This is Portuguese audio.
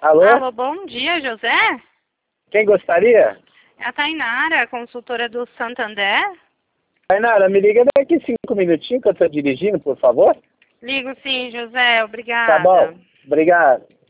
Alô? Alô, bom dia, José? Quem gostaria? É a Tainara, consultora do Santander. Tainara, me liga daqui 5 minutinhos que eu estou dirigindo, por favor. Ligo sim, José, Tá bom? obrigada. Obrigado.